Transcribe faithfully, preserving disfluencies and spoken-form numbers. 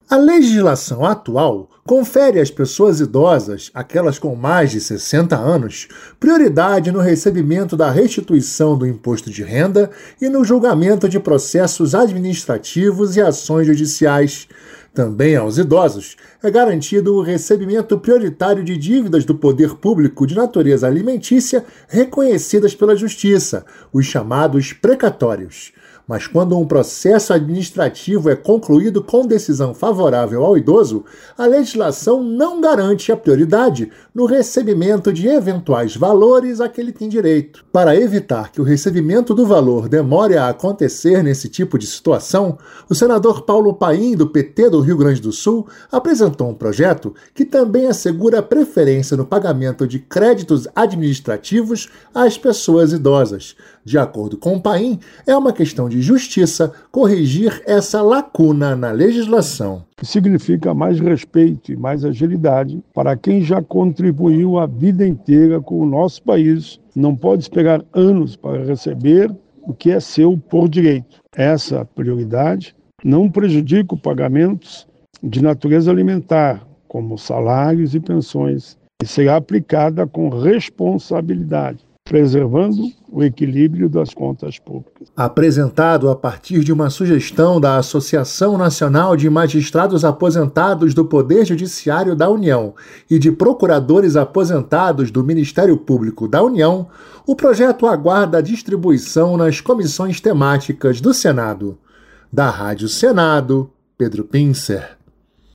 A legislação atual confere às pessoas idosas, aquelas com mais de sessenta anos, prioridade no recebimento da restituição do imposto de renda e no julgamento de processos administrativos e ações judiciais. Também aos idosos é garantido o recebimento prioritário de dívidas do poder público de natureza alimentícia reconhecidas pela Justiça, os chamados precatórios. Mas quando um processo administrativo é concluído com decisão favorável ao idoso, a legislação não garante a prioridade no recebimento de eventuais valores a que ele tem direito. Para evitar que o recebimento do valor demore a acontecer nesse tipo de situação, o senador Paulo Paim, do P T do Rio Grande do Sul, apresentou um projeto que também assegura preferência no pagamento de créditos administrativos às pessoas idosas. De acordo com o Paim, é uma questão de justiça corrigir essa lacuna na legislação. Significa mais respeito e mais agilidade para quem já contribuiu a vida inteira com o nosso país. Não pode esperar anos para receber o que é seu por direito. Essa prioridade não prejudica os pagamentos de natureza alimentar, como salários e pensões, e será aplicada com responsabilidade, preservando o equilíbrio das contas públicas. Apresentado a partir de uma sugestão da Associação Nacional de Magistrados Aposentados do Poder Judiciário da União e de Procuradores Aposentados do Ministério Público da União, o projeto aguarda a distribuição nas comissões temáticas do Senado. Da Rádio Senado, Pedro Pincer.